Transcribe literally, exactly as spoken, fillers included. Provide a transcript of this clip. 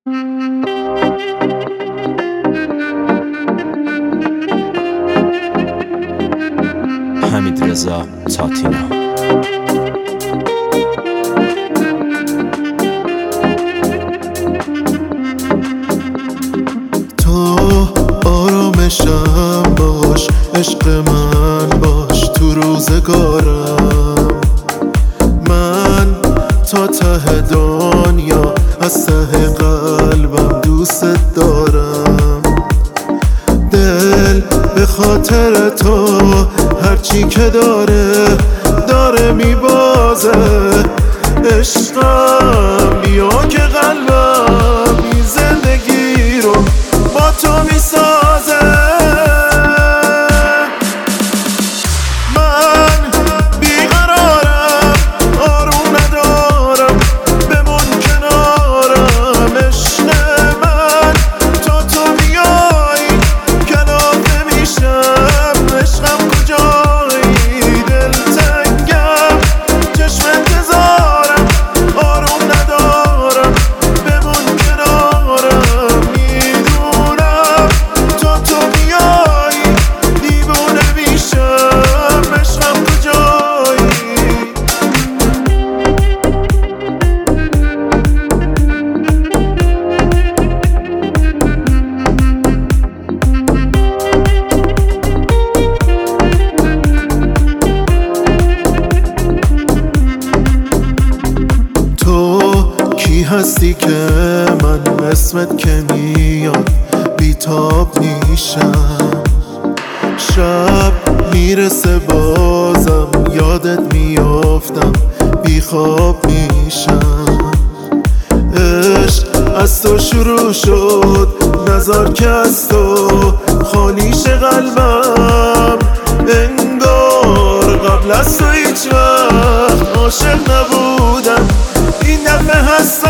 حمیدرضا تاتینا. تو آرامشم باش، عشق من باش تو روزگارم. من تا ته دنیا از ته قلبم دوست دارم. دل به خاطر تو هرچی که داره داره میبازه. عشقم بیا که قلبم این زندگی رو با تو میسازه. من بیقرارم، آروم ندارم، بمون کنارم. عشق من تا تو بیایی کلافه میشم. عشقم کجایی دلتنگم، چشم انتظارم، آروم ندارم، بمون کنارم. میدونم تا تو بیایی دیوونه میشم. عشقم کجایی؟ تو کی هستی که من اسمت که میاد بیتاب میشم؟ شب میرسه بازم یادت میافتم، بیخواب میشم. عشق از تو شروع شد، نظر که از تو خالیش قلبم. انگار قبل از تو هیچ وقت عاشق نبودم، این دفعه هست